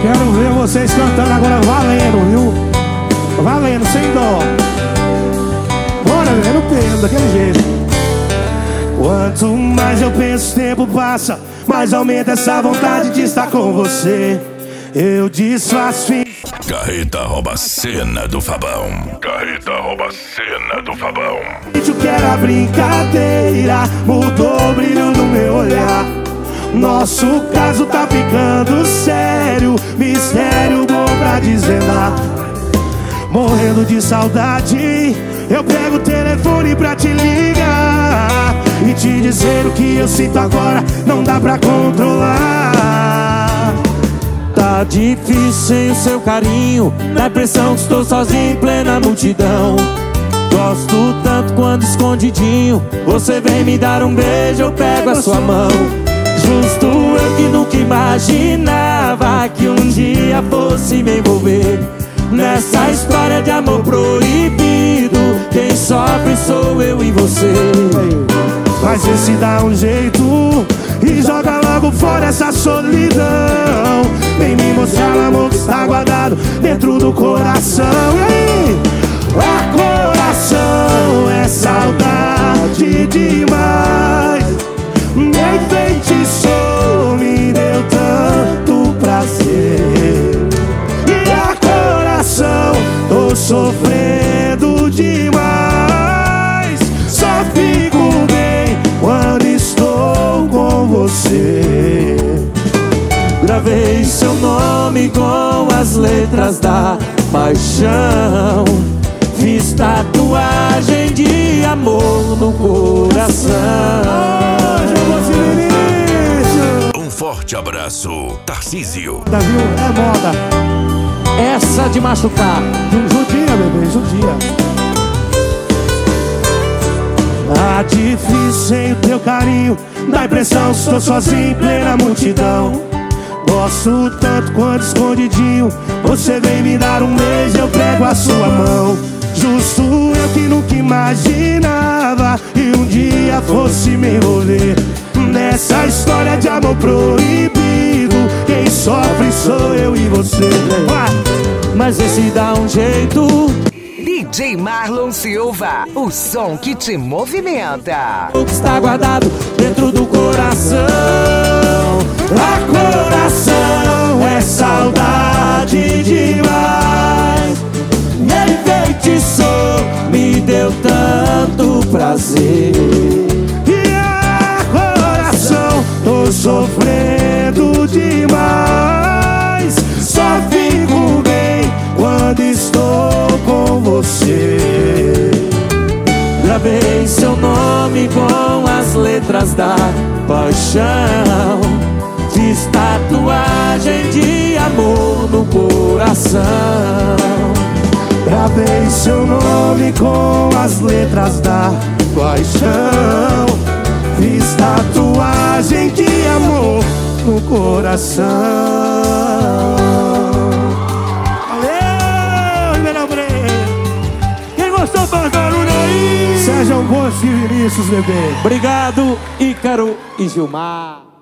Quero ver vocês cantando agora valendo, viu? Valendo, sem dó. Bora, velho, no peso, daquele jeito. Quanto mais eu penso, o tempo passa, mais aumenta essa vontade de estar com você. Eu desfaço. Carreta rouba a cena do Fabão. Carreta rouba a cena do Fabão. Eu quero a brincadeira, mudou o brilho no meu olhar. Nosso caso tá ficando sério, mistério bom pra desvendar. Morrendo de saudade, eu pego o telefone pra te ligar e te dizer o que eu sinto agora, não dá pra controlar. Tá difícil sem o seu carinho, dá a impressão que estou sozinho em plena multidão. Gosto tanto quando escondidinho você vem me dar um beijo, eu pego a sua mão. Justo eu que nunca imaginava que um dia fosse me envolver nessa história de amor proibido. Quem sofre sou eu e você. Mas esse dá um jeito e joga logo fora essa solidão. Vem me mostrar o amor que está guardado dentro do coração. E aí? A coração é saudade demais. Me enfeitiçou, me deu tanto prazer. E a coração, tô sofrendo demais. Só fico bem quando estou com você. Gravei seu nome com as letras da paixão. Fiz tatuagem de amor no coração. Um forte abraço, Tarcísio. Davi, é moda essa de machucar. Judia, bebê, judia. Tá difícil sem o teu carinho, dá a impressão que estou sozinho em plena multidão. Gosto tanto quando escondidinho você vem me dar um beijo, eu pego a sua mão. Justo eu que nunca imaginava que um dia fosse me envolver nessa história de amor proibido. Quem sofre sou eu e você. Mas esse dá um jeito. DJ Marlon Silva, o som que te movimenta. O que está guardado dentro do coração. A coração é saudade demais. Me enfeitiçou, me deu tanto prazer. E a coração, tô sofrendo demais. Só fico bem quando estou com você. Gravei seu nome com as letras da paixão. Fiz tatuagem de amor no coração. Gravei seu nome com as letras da paixão. Fiz tatuagem de amor no coração. Valeu, Ribeirão Preto. Quem gostou faz barulho aí. Sejam bons e Vinícius, bebê. Obrigado, Ícaro e Gilmar.